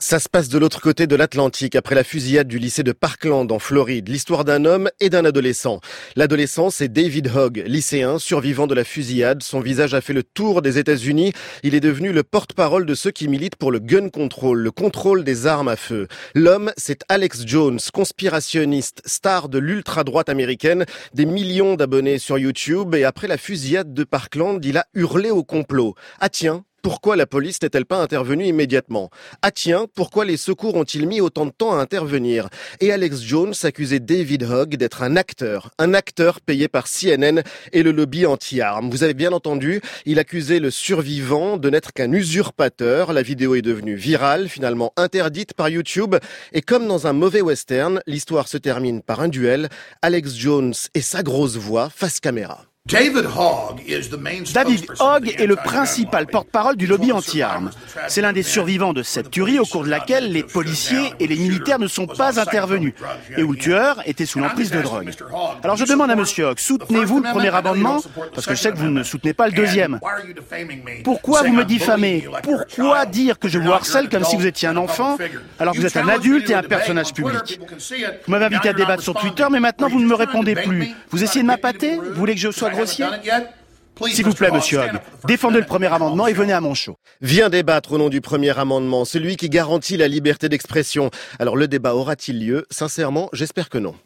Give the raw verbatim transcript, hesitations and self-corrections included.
Ça se passe de l'autre côté de l'Atlantique, après la fusillade du lycée de Parkland en Floride. L'histoire d'un homme et d'un adolescent. L'adolescent, c'est David Hogg, lycéen, survivant de la fusillade. Son visage a fait le tour des États-Unis. Il est devenu le porte-parole de ceux qui militent pour le gun control, le contrôle des armes à feu. L'homme, c'est Alex Jones, conspirationniste, star de l'ultra-droite américaine, des millions d'abonnés sur YouTube. Et après la fusillade de Parkland, il a hurlé au complot. Ah tiens, pourquoi la police n'est-elle pas intervenue immédiatement? Ah tiens, pourquoi les secours ont-ils mis autant de temps à intervenir? Et Alex Jones accusait David Hogg d'être un acteur, un acteur payé par C N N et le lobby anti-armes. Vous avez bien entendu, il accusait le survivant de n'être qu'un usurpateur. La vidéo est devenue virale, finalement interdite par YouTube. Et comme dans un mauvais western, l'histoire se termine par un duel. Alex Jones et sa grosse voix face caméra. David Hogg est le principal porte-parole du lobby anti-armes. C'est l'un des survivants de cette tuerie au cours de laquelle les policiers et les militaires ne sont pas intervenus et où le tueur était sous l'emprise de drogue. Alors je demande à Monsieur Hogg, soutenez-vous le premier amendement? Parce que je sais que vous ne soutenez pas le deuxième. Pourquoi vous me diffamez? Pourquoi dire que je vous harcèle comme si vous étiez un enfant alors que vous êtes un adulte et un personnage public? Vous m'avez invité à débattre sur Twitter, mais maintenant vous ne me répondez plus. Vous essayez de m'appâter? Vous voulez que je sois grossier? S'il vous plaît, Monsieur Hogg, défendez le premier amendement et venez à mon show. Viens débattre au nom du premier amendement, celui qui garantit la liberté d'expression. Alors le débat aura-t-il lieu? Sincèrement, j'espère que non.